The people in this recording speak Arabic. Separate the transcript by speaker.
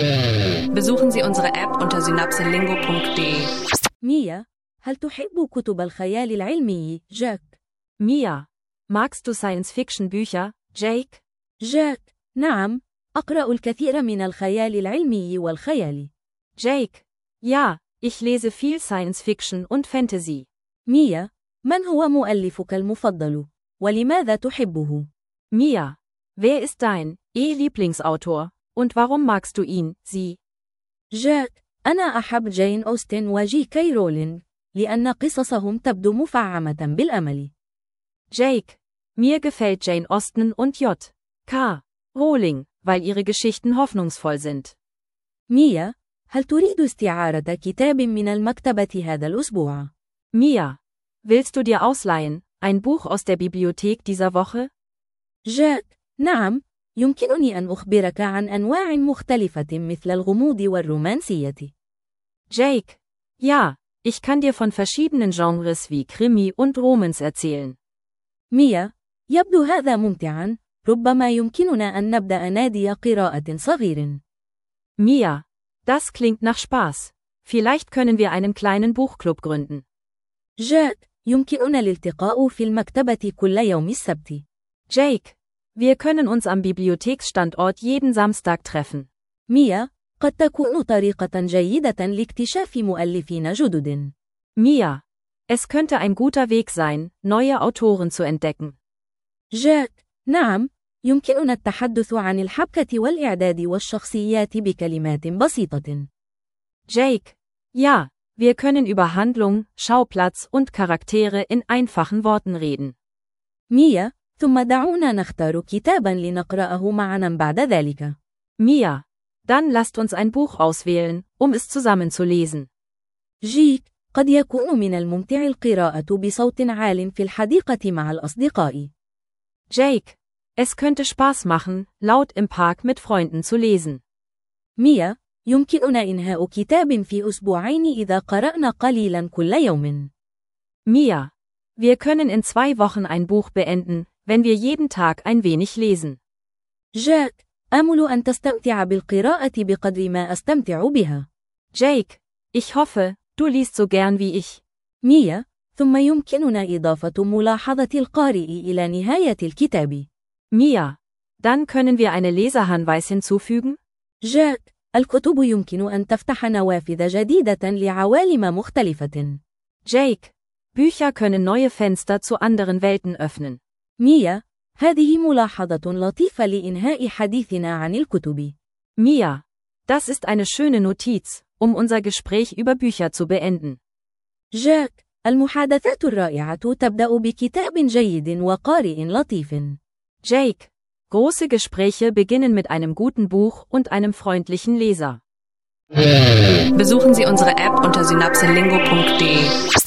Speaker 1: Besuchen Sie unsere App unter synapselingo.de.
Speaker 2: ميا، هل تحب كتب الخيال العلمي، جاك؟
Speaker 3: Mia, magst du Science-Fiction-Bücher, Jake?
Speaker 2: جاك: نعم، أقرأ الكثير من الخيال العلمي والخيال.
Speaker 3: Jake: Ja, ich lese viel Science-Fiction und Fantasy.
Speaker 2: ميا: من هو مؤلفك المفضل؟ ولماذا تحبه؟
Speaker 3: Mia: Wer ist dein Lieblingsautor und warum magst du ihn, sie?
Speaker 2: جاك: أنا أحب جين أوستن وجي كي رولينغ، لأن قصصهم تبدو مفعمة بالأمل.
Speaker 3: Jake: Mir gefällt Jane Austen und J.K. Rowling, weil ihre Geschichten hoffnungsvoll sind.
Speaker 2: ميا: هل تريد استعارة كتاب من المكتبة هذا الأسبوع؟
Speaker 3: Mia: Willst du dir ausleihen, ein Buch aus der Bibliothek dieser Woche?
Speaker 2: جاك: نعم، يمكنني أن أخبرك عن أنواع مختلفة مثل الغموض والرومانسية.
Speaker 3: Jake: Ja, ich kann dir von verschiedenen Genres wie Krimi und Romans erzählen.
Speaker 2: ميا: يبدو هذا ممتعاً، ربما يمكننا أن نبدأ نادي قراءة صغير.
Speaker 3: Mia: Das klingt nach Spaß. Vielleicht können wir einen kleinen Buchclub gründen.
Speaker 2: جاك: يمكننا الالتقاء في المكتبة كل يوم السبت.
Speaker 3: Jake: Wir können uns am Bibliotheksstandort jeden Samstag treffen.
Speaker 2: ميا: قد تكون طريقة جيدة لاكتشاف مؤلفين جدد.
Speaker 3: Mia: Es könnte ein guter Weg sein, neue Autoren zu entdecken.
Speaker 2: جاك: نعم، يمكننا التحدث عن الحبكة والإعداد والشخصيات بكلمات بسيطة.
Speaker 3: Jake: Ja, wir können über Handlung, Schauplatz und Charaktere in einfachen Worten reden.
Speaker 2: ميا: ثم دعونا نختار كتاباً لنقرأه معاً بعد ذلك.
Speaker 3: Mia: Dann lasst uns ein Buch auswählen, um es zusammen zu lesen.
Speaker 2: جيك: قد يكون من الممتع القراءة بصوت عال في الحديقة مع الأصدقاء.
Speaker 3: Jake: Es könnte Spaß machen, laut im Park mit Freunden zu lesen.
Speaker 2: ميا: يمكننا إنهاء كتاب في أسبوعين إذا قرأنا قليلاً كل يوم.
Speaker 3: Mia: Wir können in 2 Wochen ein Buch beenden, wenn wir jeden Tag ein wenig lesen.
Speaker 2: جاك: آمل أن تستمتع بالقراءة بقدر ما أستمتع بها.
Speaker 3: Jake: Ich hoffe, du liest so gern wie ich.
Speaker 2: ميا: ثم يمكننا إضافة ملاحظة القارئ إلى نهاية الكتاب.
Speaker 3: Mia: Dann können wir eine Leserhinweis hinzufügen?
Speaker 2: جاك: الكتب يمكن أن تفتح نوافذ جديدة لعوالم مختلفة.
Speaker 3: Jake: Bücher können neue Fenster zu anderen Welten öffnen.
Speaker 2: ميا: هذه ملاحظة لطيفة لإنهاء حديثنا عن الكتب.
Speaker 3: Mia: Das ist eine schöne Notiz, um unser Gespräch über Bücher zu beenden.
Speaker 2: جاك: المحادثات الرائعة تبدأ بكتاب جيد وقارئ لطيف.
Speaker 3: Jake: Große Gespräche beginnen mit einem guten Buch und einem freundlichen Leser.
Speaker 1: Besuchen Sie unsere App unter synapselingo.de.